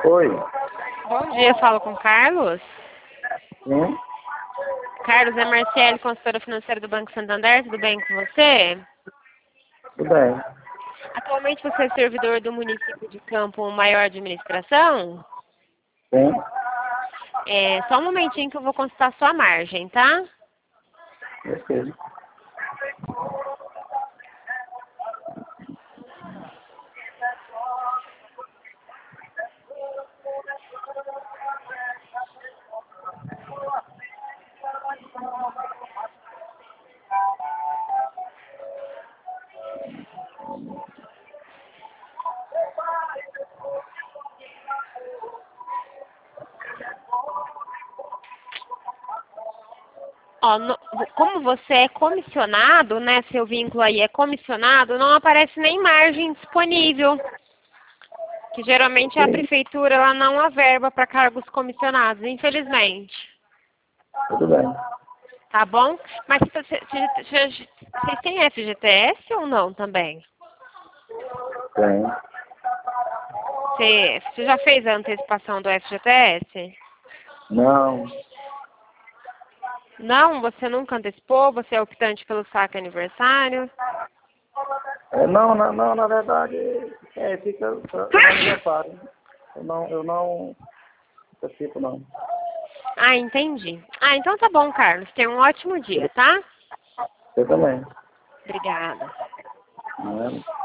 Oi. Bom dia, eu falo com o Carlos. Sim? Carlos, é Marcele, consultora financeira do Banco Santander, tudo bem com você? Tudo bem. Atualmente você é servidor do município de Campo Maior Administração? Sim? Só um momentinho que eu vou consultar sua margem, tá? Beleza. Ó, como você é comissionado, né, seu vínculo aí é comissionado, não aparece nem margem disponível. Que geralmente a Ok. prefeitura ela não averba para cargos comissionados, infelizmente. Tudo bem. Tá bom? Mas vocês têm FGTS ou não também? Tem. Você já fez a antecipação do FGTS? Não. Não? Você nunca antecipou? Você é optante pelo saque aniversário? Não, na verdade, fica no aniversário. Eu não participo, não. Ah, entendi. Ah, então tá bom, Carlos. Tenha um ótimo dia, tá? Eu também. Obrigada. Não é?